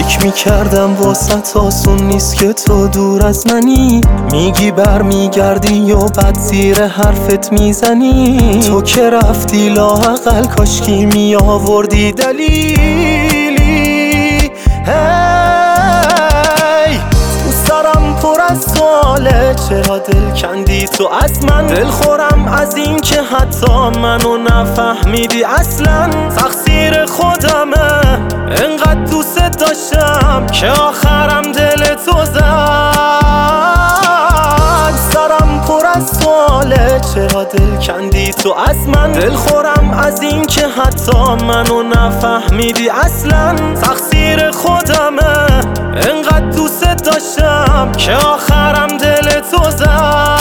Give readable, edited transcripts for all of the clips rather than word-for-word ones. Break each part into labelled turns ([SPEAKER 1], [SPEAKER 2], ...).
[SPEAKER 1] فکر میکردم واسط آسون نیست که تو دور از منی. میگی برمیگردی یا بد زیر حرفت میزنی. تو که رفتی لااقل کاشکی میآوردی دلیلی. هی تو سرم پر از سواله، چرا دل کندی تو از من؟ دل خورم از این که حتی منو نفهمیدی اصلا. تقصیر خودمه، انقدر دوست داشتم که آخرم دل تو زد. سرم پر از سواله، چرا دل کندی تو از من؟ دل خورم از این که حتی منو نفهمیدی اصلا. تقصیر خودمه، انقدر دوست داشتم که آخرم دل تو زد.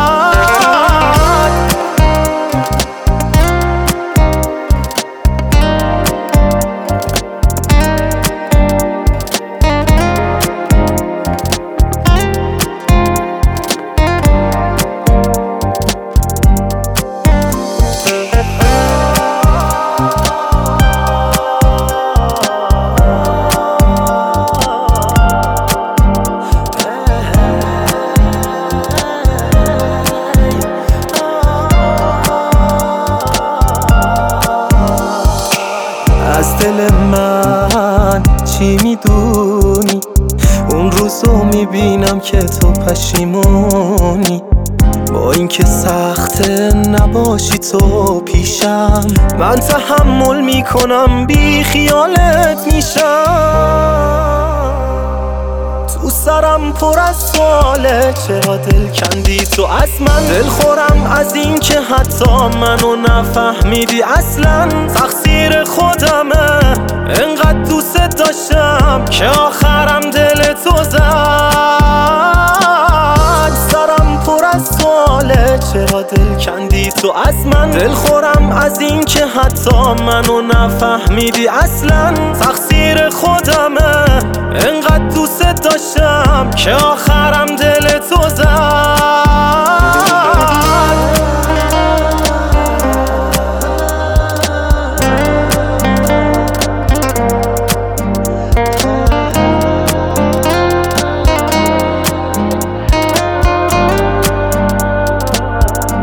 [SPEAKER 1] از دل من چی میدونی؟ اون روزو میبینم که تو پشیمونی. با اینکه سخته نباشی تو پیشم، من تحمل میکنم بی خیالت میشم. تو سرم پر از سواله، چرا دل کندی تو از من؟ دل خورم از این که حتی منو نفهمیدی اصلا. تقصیر خودمه، انقدر دوست داشتم که آخرم دل تو زد. سرم پر از سواله، چرا دل کندی تو از من؟ دل خورم از این که حتی منو نفهمیدی اصلا. تقصیر خودمه، انقدر دوست داشتم که آخرم دل تو زد.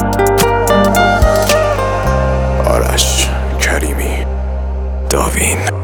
[SPEAKER 2] آرش کریمی، داوین.